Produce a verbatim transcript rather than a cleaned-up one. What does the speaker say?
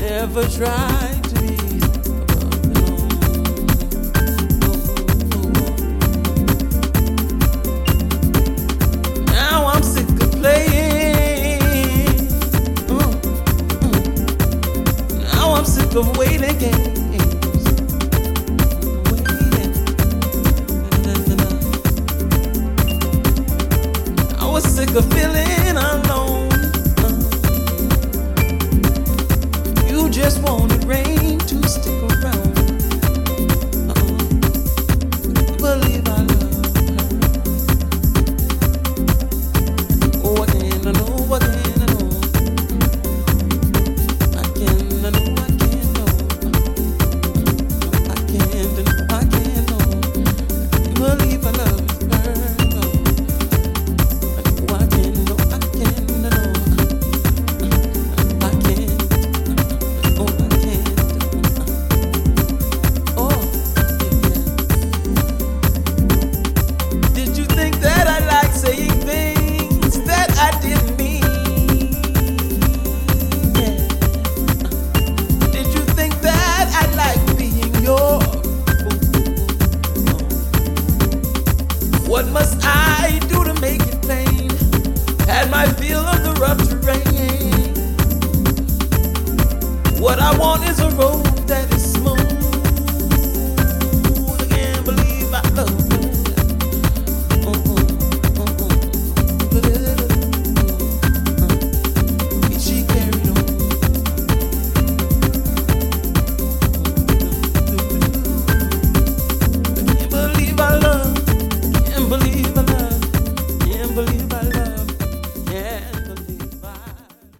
never tried to be alone. Now I'm sick of playing. Mm, mm. Now I'm sick of waiting games. Waiting. I was sick of feeling alone. Just wanted rain to stick around. Uh-uh. Believe I love her. Oh, I can, I know, I can, I know. I can, I know, I can, know. I can, I know, I can, know. Believe I love her. No. I know, I can, know, I can, know. I can. What must I do to make it plain? Had my feel of the rough terrain. What I want is a road